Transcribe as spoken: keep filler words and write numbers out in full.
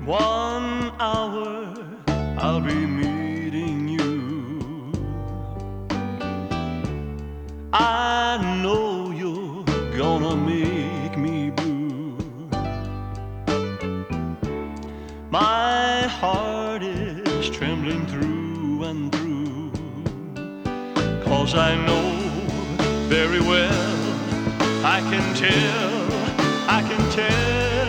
One hour I'll be meeting you. I know you're gonna make me blue. My heart is trembling through and through, 'cause I know very well, I can tell, I can tell